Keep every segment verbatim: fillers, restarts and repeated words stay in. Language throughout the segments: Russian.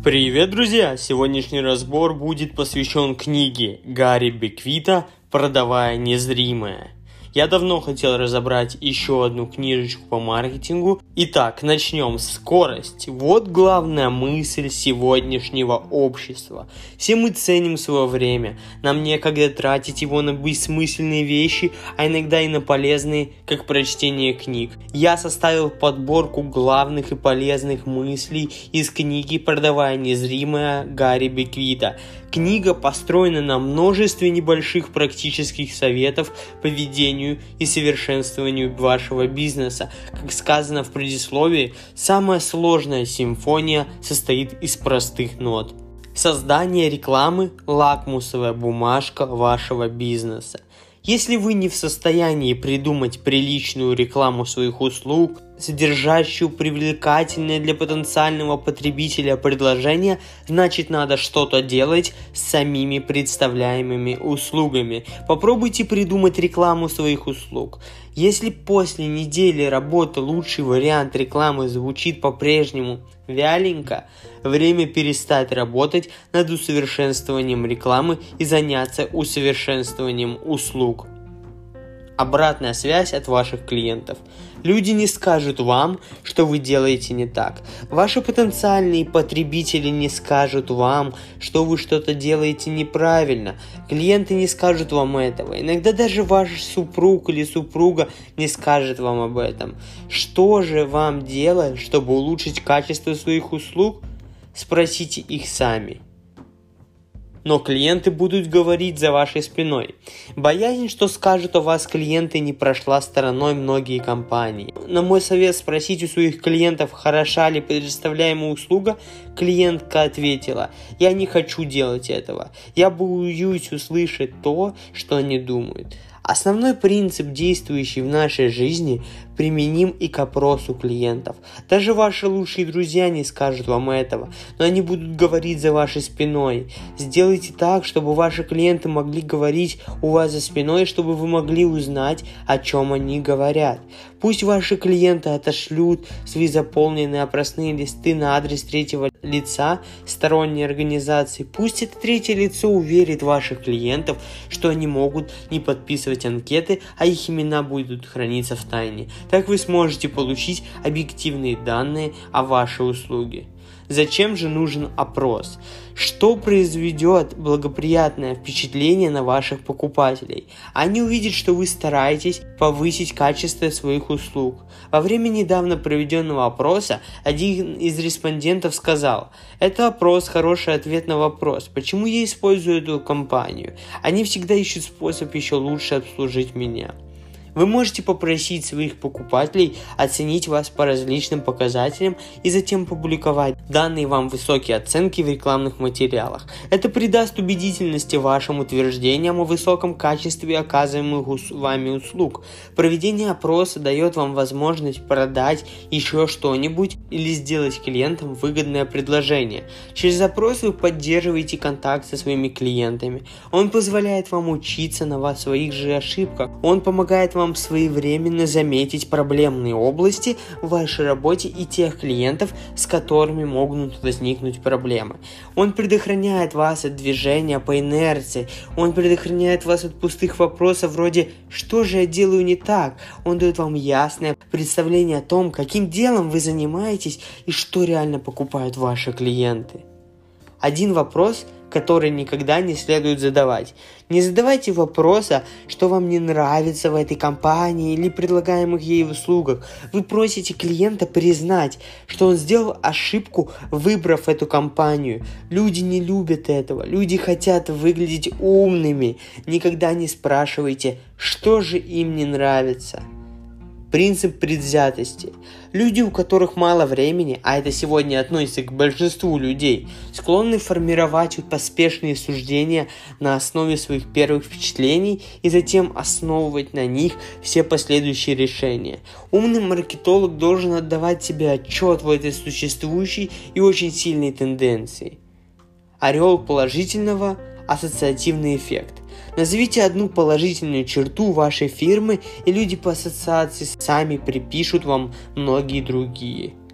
Привет, друзья! Сегодняшний разбор будет посвящен книге Гарри Беквита «Продавая незримое». Я давно хотел разобрать еще одну книжечку по маркетингу. Итак, начнем. Скорость. Вот главная мысль сегодняшнего общества. Все мы ценим свое время. Нам некогда тратить его на бессмысленные вещи, а иногда и на полезные, как прочтение книг. Я составил подборку главных и полезных мыслей из книги «Продавая незримое» Гарри Беквита. Книга построена на множестве небольших практических советов по ведению и совершенствованию вашего бизнеса. Как сказано в предисловии, самая сложная симфония состоит из простых нот. Создание рекламы – лакмусовая бумажка вашего бизнеса. Если вы не в состоянии придумать приличную рекламу своих услуг, содержащую привлекательное для потенциального потребителя предложение, значит, надо что-то делать с самими представляемыми услугами. Попробуйте придумать рекламу своих услуг. Если после недели работы лучший вариант рекламы звучит по-прежнему вяленько, время перестать работать над усовершенствованием рекламы и заняться усовершенствованием услуг. Обратная связь от ваших клиентов. Люди не скажут вам, что вы делаете не так. Ваши потенциальные потребители не скажут вам, что вы что-то делаете неправильно. Клиенты не скажут вам этого. Иногда даже ваш супруг или супруга не скажет вам об этом. Что же вам делать, чтобы улучшить качество своих услуг? Спросите их сами. Но клиенты будут говорить за вашей спиной. Боязнь, что скажут о вас клиенты, не прошла стороной многие компании. На мой совет спросить у своих клиентов, хороша ли предоставляемая услуга, клиентка ответила: «Я не хочу делать этого. Я боюсь услышать то, что они думают». Основной принцип, действующий в нашей жизни, применим и к опросу клиентов. Даже ваши лучшие друзья не скажут вам этого, но они будут говорить за вашей спиной. Сделайте так, чтобы ваши клиенты могли говорить у вас за спиной, чтобы вы могли узнать, о чем они говорят. Пусть ваши клиенты отошлют свои заполненные опросные листы на адрес третьего лица сторонней организации. Пусть это третье лицо уверит ваших клиентов, что они могут не подписывать анкеты, а их имена будут храниться в тайне. Так вы сможете получить объективные данные о вашей услуге. Зачем же нужен опрос? Что произведет благоприятное впечатление на ваших покупателей? Они увидят, что вы стараетесь повысить качество своих услуг. Во время недавно проведенного опроса один из респондентов сказал: «Это опрос, хороший ответ на вопрос, почему я использую эту компанию. Они всегда ищут способ еще лучше обслужить меня». Вы можете попросить своих покупателей оценить вас по различным показателям и затем публиковать данные вам высокие оценки в рекламных материалах. Это придаст убедительности вашим утверждениям о высоком качестве оказываемых вами услуг. Проведение опроса дает вам возможность продать еще что-нибудь или сделать клиентам выгодное предложение. Через опрос вы поддерживаете контакт со своими клиентами. Он позволяет вам учиться на вас своих же ошибках. Он помогает вам вам своевременно заметить проблемные области в вашей работе и тех клиентов, с которыми могут возникнуть проблемы. Он предохраняет вас от движения по инерции, он предохраняет вас от пустых вопросов вроде «что же я делаю не так?». Он дает вам ясное представление о том, каким делом вы занимаетесь и что реально покупают ваши клиенты. Один вопрос, который никогда не следует задавать. Не задавайте вопроса, что вам не нравится в этой компании или предлагаемых ей услугах. Вы просите клиента признать, что он сделал ошибку, выбрав эту компанию. Люди не любят этого. Люди хотят выглядеть умными. Никогда не спрашивайте, что же им не нравится. Принцип предвзятости. Люди, у которых мало времени, а это сегодня относится к большинству людей, склонны формировать поспешные суждения на основе своих первых впечатлений и затем основывать на них все последующие решения. Умный маркетолог должен отдавать себе отчет в этой существующей и очень сильной тенденции. Ореол положительного – ассоциативный эффект. Назовите одну положительную черту вашей фирмы, и люди по ассоциации сами припишут вам многие другие.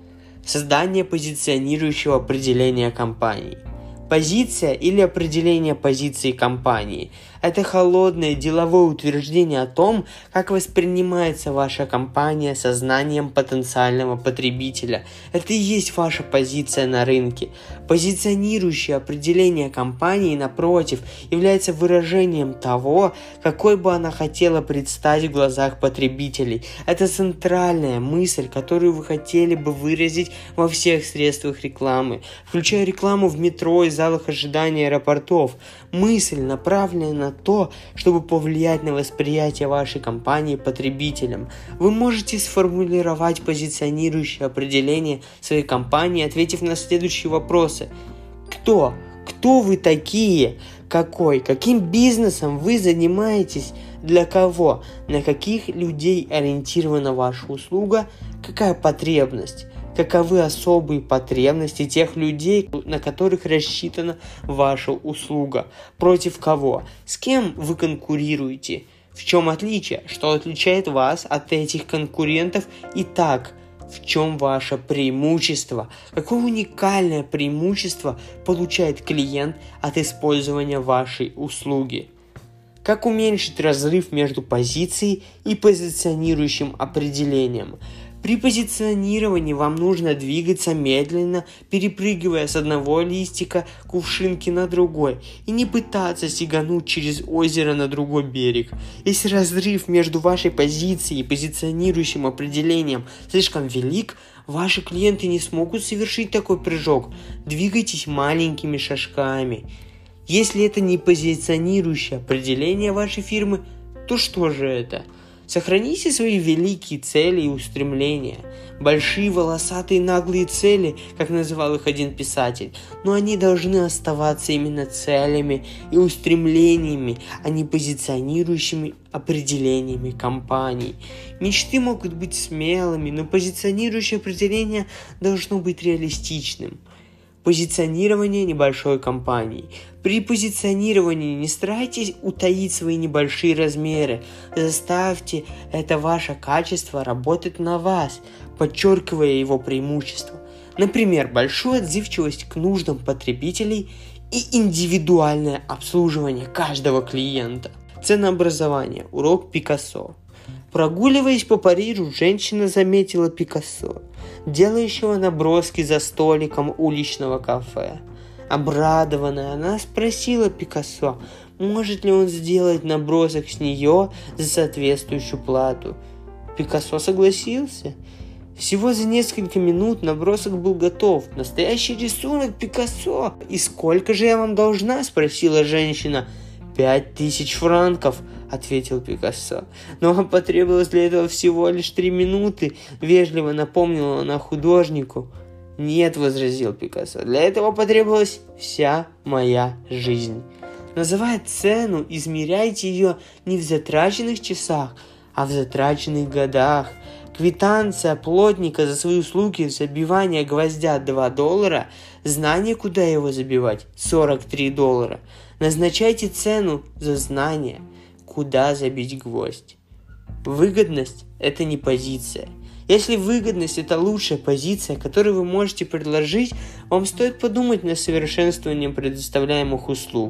Создание позиционирующего определения компании. Позиция или определение позиции компании – это холодное деловое утверждение о том, как воспринимается ваша компания сознанием потенциального потребителя. Это и есть ваша позиция на рынке. Позиционирующее определение компании, напротив, является выражением того, какой бы она хотела предстать в глазах потребителей. Это центральная мысль, которую вы хотели бы выразить во всех средствах рекламы, включая рекламу в метро и залах ожидания аэропортов. Мысль направлена на то, чтобы повлиять на восприятие вашей компании потребителям. Вы можете сформулировать позиционирующее определение своей компании, ответив на следующие вопросы. Кто? Кто вы такие? Какой? Каким бизнесом вы занимаетесь? Для кого? На каких людей ориентирована ваша услуга? Какая потребность? Каковы особые потребности тех людей, на которых рассчитана ваша услуга? Против кого? С кем вы конкурируете? В чем отличие? Что отличает вас от этих конкурентов? Итак, в чем ваше преимущество? Какое уникальное преимущество получает клиент от использования вашей услуги? Как уменьшить разрыв между позицией и позиционирующим определением? При позиционировании вам нужно двигаться медленно, перепрыгивая с одного листика кувшинки на другой, и не пытаться сигануть через озеро на другой берег. Если разрыв между вашей позицией и позиционирующим определением слишком велик, ваши клиенты не смогут совершить такой прыжок. Двигайтесь маленькими шажками. Если это не позиционирующее определение вашей фирмы, то что же это? Сохраните свои великие цели и устремления. Большие, волосатые, наглые цели, как называл их один писатель, но они должны оставаться именно целями и устремлениями, а не позиционирующими определениями компаний. Мечты могут быть смелыми, но позиционирующее определение должно быть реалистичным. Позиционирование небольшой компании. При позиционировании не старайтесь утаить свои небольшие размеры. Заставьте это ваше качество работать на вас, подчеркивая его преимущества. Например, большую отзывчивость к нуждам потребителей и индивидуальное обслуживание каждого клиента. Ценообразование. Урок Пикассо. Прогуливаясь по Парижу, женщина заметила Пикассо, делающего наброски за столиком уличного кафе. Обрадованная, она спросила Пикассо, может ли он сделать набросок с нее за соответствующую плату. Пикассо согласился. Всего за несколько минут набросок был готов. Настоящий рисунок Пикассо. «И сколько же я вам должна?» – спросила женщина. «Пять тысяч франков», — ответил Пикассо. «Но вам потребовалось для этого всего лишь три минуты», — вежливо напомнила она художнику. «Нет», — возразил Пикассо, — «для этого потребовалась вся моя жизнь». Называя цену, измеряйте ее не в затраченных часах, а в затраченных годах. Квитанция плотника за свои услуги забивания гвоздя два доллара, знание, куда его забивать, сорок три доллара. Назначайте цену за знание, куда забить гвоздь. Выгодность – это не позиция. Если выгодность – это лучшая позиция, которую вы можете предложить, вам стоит подумать над совершенствованием предоставляемых услуг.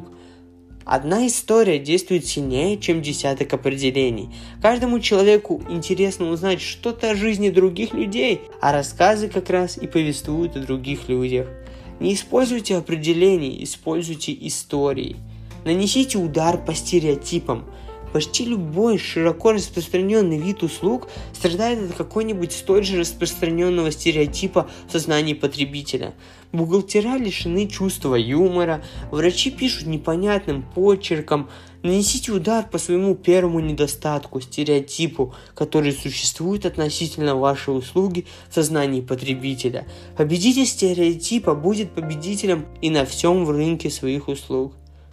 Одна история действует сильнее, чем десяток определений. Каждому человеку интересно узнать что-то о жизни других людей, а рассказы как раз и повествуют о других людях. Не используйте определений, используйте истории. Нанесите удар по стереотипам. Почти любой широко распространенный вид услуг страдает от какой-нибудь столь же распространенного стереотипа в сознании потребителя. Бухгалтера лишены чувства юмора, врачи пишут непонятным почерком. Нанесите удар по своему первому недостатку, стереотипу, который существует относительно вашей услуги в сознании потребителя. Победитель стереотипа будет победителем и на всем рынке своих услуг.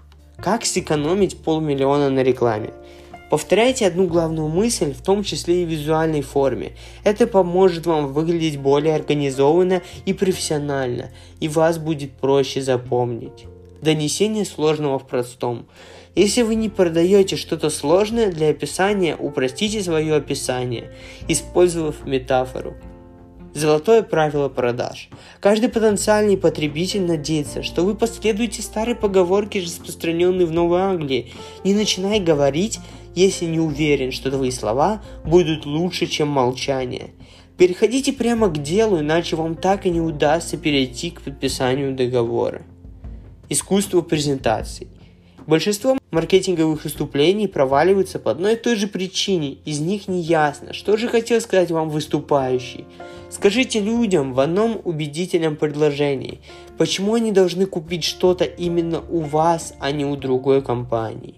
Как сэкономить полмиллиона на рекламе? Повторяйте одну главную мысль, в том числе и в визуальной форме. Это поможет вам выглядеть более организованно и профессионально, и вас будет проще запомнить. Донесение сложного в простом. Если вы не продаете что-то сложное для описания, упростите свое описание, использовав метафору. Золотое правило продаж. Каждый потенциальный потребитель надеется, что вы последуете старой поговорке, распространенной в Новой Англии. Не начинай говорить, если не уверен, что твои слова будут лучше, чем молчание. Переходите прямо к делу, иначе вам так и не удастся перейти к подписанию договора. Искусство презентаций. Большинство маркетинговых выступлений проваливаются по одной и той же причине. Из них не ясно, что же хотел сказать вам выступающий. Скажите людям в одном убедительном предложении, почему они должны купить что-то именно у вас, а не у другой компании.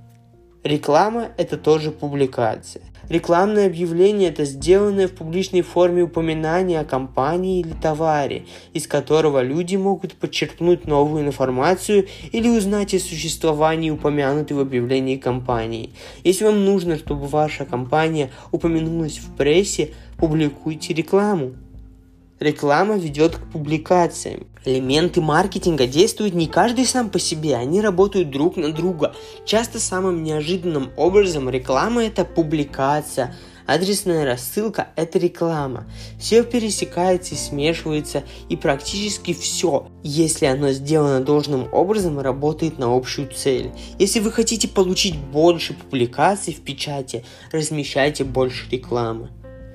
Реклама – это тоже публикация. Рекламное объявление – это сделанное в публичной форме упоминание о компании или товаре, из которого люди могут подчеркнуть новую информацию или узнать о существовании упомянутой в объявлении компании. Если вам нужно, чтобы ваша компания упомянулась в прессе, публикуйте рекламу. Реклама ведет к публикациям. Элементы маркетинга действуют не каждый сам по себе, они работают друг на друга. Часто самым неожиданным образом реклама – это публикация, адресная рассылка – это реклама. Все пересекается и смешивается, и практически все, если оно сделано должным образом, работает на общую цель. Если вы хотите получить больше публикаций в печати, размещайте больше рекламы.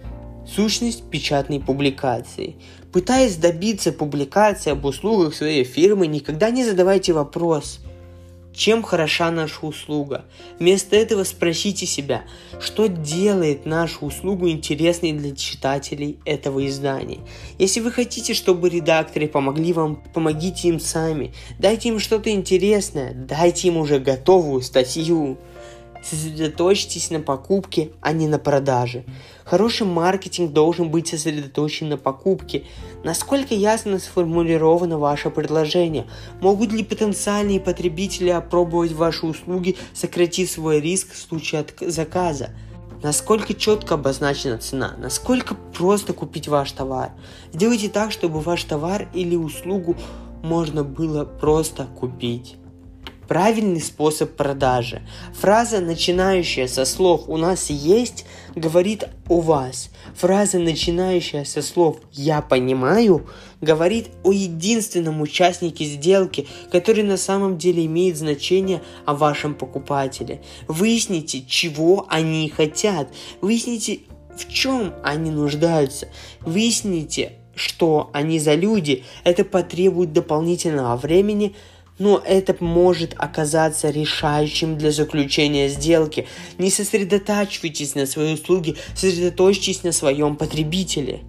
Сущность печатной публикации. Пытаясь добиться публикации об услугах своей фирмы, никогда не задавайте вопрос, чем хороша наша услуга. Вместо этого спросите себя, что делает нашу услугу интересной для читателей этого издания. Если вы хотите, чтобы редакторы помогли вам, помогите им сами. Дайте им что-то интересное, дайте им уже готовую статью. Сосредоточьтесь на покупке, а не на продаже. Хороший маркетинг должен быть сосредоточен на покупке. Насколько ясно сформулировано ваше предложение? Могут ли потенциальные потребители опробовать ваши услуги, сократив свой риск в случае заказа? Насколько четко обозначена цена? Насколько просто купить ваш товар? Сделайте так, чтобы ваш товар или услугу можно было просто купить. Правильный способ продажи. Фраза, начинающая со слов «у нас есть», говорит о вас. Фраза, начинающая со слов «я понимаю», говорит о единственном участнике сделки, который на самом деле имеет значение о вашем покупателе. Выясните, чего они хотят. Выясните, в чем они нуждаются. Выясните, что они за люди. Это потребует дополнительного времени, но это может оказаться решающим для заключения сделки. Не сосредотачивайтесь на своей услуге, сосредоточьтесь на своем потребителе.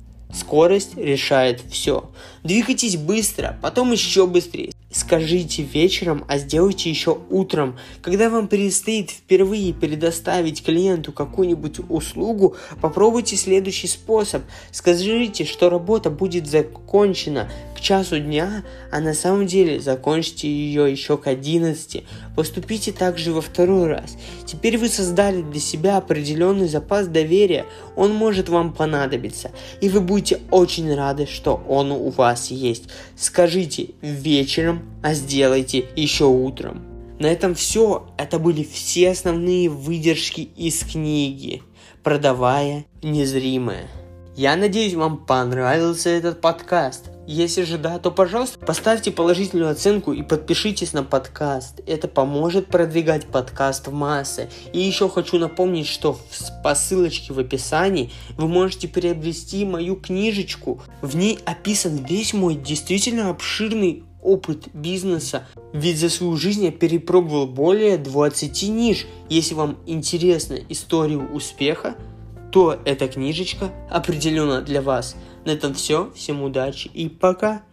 Скорость решает все. Двигайтесь быстро, потом еще быстрее. Скажите вечером, а сделайте еще утром. Когда вам предстоит впервые предоставить клиенту какую-нибудь услугу, попробуйте следующий способ. Скажите, что работа будет закончена к часу дня, а на самом деле закончите ее еще к одиннадцати. Поступите также во второй раз. Теперь вы создали для себя определенный запас доверия. Он может вам понадобиться, и вы будете очень рады, что он у вас есть. Скажите вечером, а сделайте еще утром. На этом все. Это были все основные выдержки из книги «Продавая незримое». Я надеюсь, вам понравился этот подкаст. Если же да, то, пожалуйста, поставьте положительную оценку и подпишитесь на подкаст. Это поможет продвигать подкаст в массы. И еще хочу напомнить, что по ссылочке в описании вы можете приобрести мою книжечку. В ней описан весь мой действительно обширный опыт бизнеса, ведь за свою жизнь я перепробовал более двадцати ниш. Если вам интересна история успеха, то эта книжечка определенно для вас. На этом все. Всем удачи и пока.